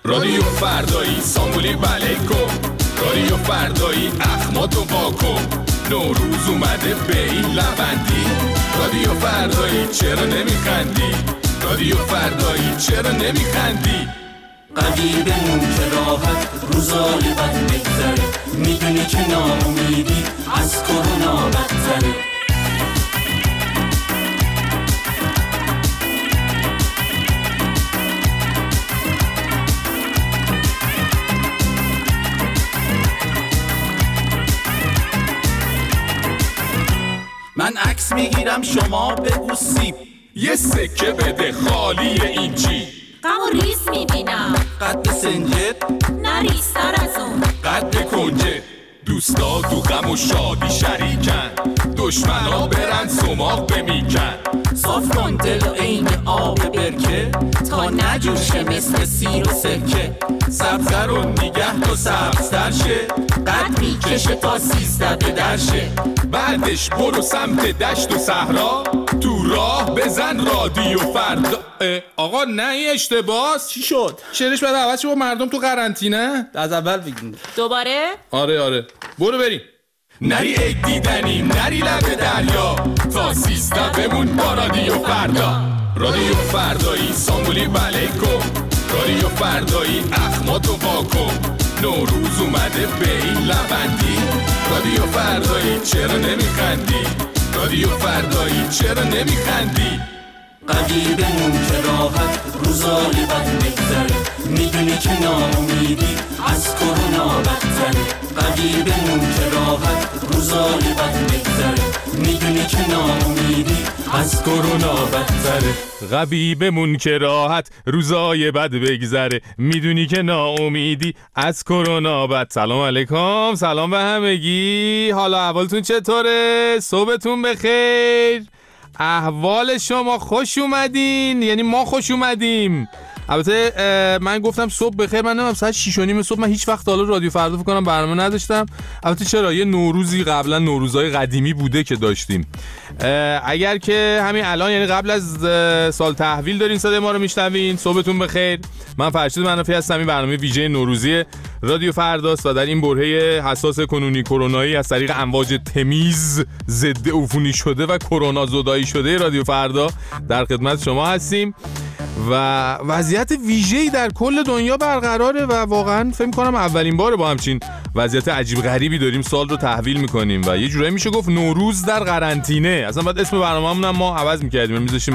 رادیو فردایی سامبولی بلیکو، رادیو فردایی اخماتو واکو، نوروز اومده به این لبندی. رادیو فردایی چرا نمیخندی؟ رادیو فردایی چرا نمیخندی؟ قوی بمون که راحت روزای بد بگذره، میدونی که ناامیدی از کرونا بدتره. من عکس میگیرم شما بگو سیب، یه سکه بده خالی این چی؟ غم و ریز میبینم، قد سنجت نه ریزتر از اون، قد کنجه. دوستا تو غم و شادی شریکن، دشمنا برن سماق بمیکن. صاف کن دل و عین آب برکه، تا نجوشه مثل سیر و سکه. سبزه رو نگه تا سبزتر شه، قد میکشه تا 13 به درشه. بعدش برو سمت دشت و صحرا، تو راه بزن رادیو فردا. آقا نه این اشتباس. چی شد؟ شعرش بعد عوض شد با مردم تو قرنطینه. از اول بگیم. دوباره؟ آره برو بریم. نری عید دیدنیم، نری لب دریا، تا 13 بمون با رادیو فردا. رادیو فردایی سامبولی بلیکو، رادیو فردایی اخماتو واکو، نوروز اومده به این لبندی. رادیو فردایی چرا نمیخندی؟ رادیو فردایی چرا نمیخندی؟ قوی بمون که راحت روزای بد بگذره، میدونی که ناامیدی از کرونا بدتره. قوی بمون که راحت روزای بد بگذره، میدونی که ناامیدی از کرونا بدتره. قوی بمون که راحت روزای بد بگذره، میدونی که ناامیدی از کرونا بد. سلام علیکم، سلام به همگی. حالا احوالتون چطوره؟ صبحتون بخیر. احوال شما خوش اومدین، یعنی ما خوش اومدیم. البته من گفتم صبح بخیر، من نمیدونم ساعت 6:30 صبح، من هیچ وقت حالا رادیو فردا فکر کنم برنامه نداشتم. البته چرا، یه نوروزی قبلا نوروزهای قدیمی بوده که داشتیم. اگر که همین الان یعنی قبل از سال تحویل دارین صدای ما رو میشنوین، صبحتون بخیر. من فرشید منافی هستم. این برنامه ویژه نوروزی رادیو فرداست و در این برهه حساس کنونی کرونایی از طریق امواج تمیز ضد عفونی شده و کرونا زدایی شده رادیو فردا در خدمت شما هستیم و وضعیت ویژه‌ای در کل دنیا برقراره و واقعا فکر می‌کنم اولین باره با همچین وضعیت عجیب غریبی داریم سال رو تحویل می‌کنیم و یه جورایی میشه گفت نوروز در قرنطینه. اصلا بعد اسم برنامه‌مون هم ما عوض می‌کردیم، می‌ذاشتیم